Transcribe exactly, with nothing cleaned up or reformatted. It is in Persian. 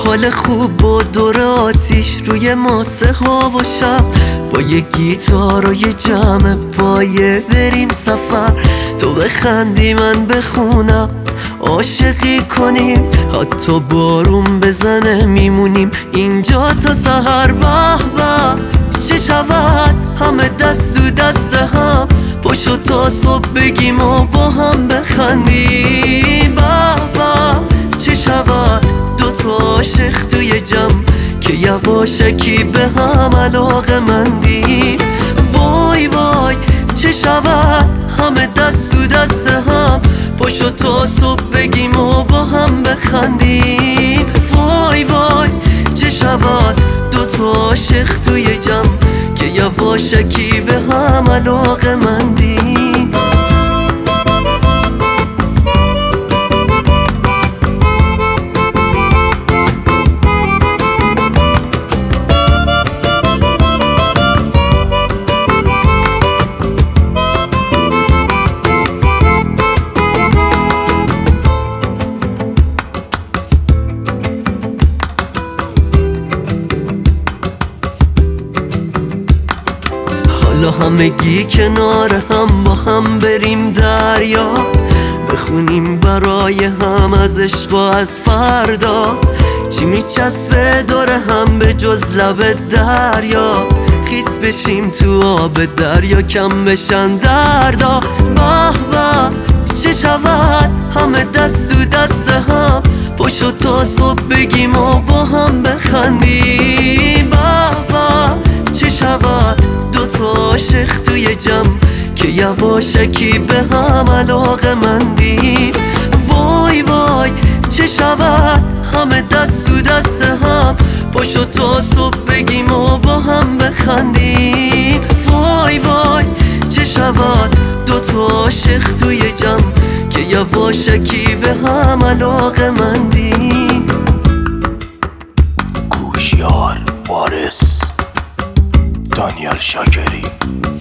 حال خوب با دور آتیش روی ماسه ها و شب، با یه گیتار و یه جمع پایه بریم سفر. تو بخندی من بخونم، عاشقی کنیم، حتی بارون بزنه میمونیم اینجا تا سحر. به به چه شود همه دست و دست هم، پاشو تا صبح بگیم و با هم بخندیم. به به چه شود دوتا عاشق توی جمع که یواشکی به هم علاقه مندیم. وای وای چه شود همه دست و دست هم، پاشو تا صبح بگیم و با هم بخندیم. وای وای چه شود دوتا عاشق توی جمع که یواشکی به هم علاقه مندیم. حالا همگی کنار هم با هم بریم دریا، بخونیم برای هم از عشق و از فردا. چی میچسبه دور هم به جز لب دریا، خیس بشیم تو آب دریا کم بشن دردا. به به چه شود همه دست و دست هم، پاشو تا صبح بگیم و با هم بخندیم. به به چه شود دوتا عاشق توی جمع که یواشکی به هم علاقه مندیم. وای وای چه شود همه دست و دست هم، پاشو تا صبح بگیم و با هم بخندیم. وای وای چه شود دوتا عاشق توی جمع که یواشکی به هم علاقه مندیم. گوشیار وارث، دانیال شاکری.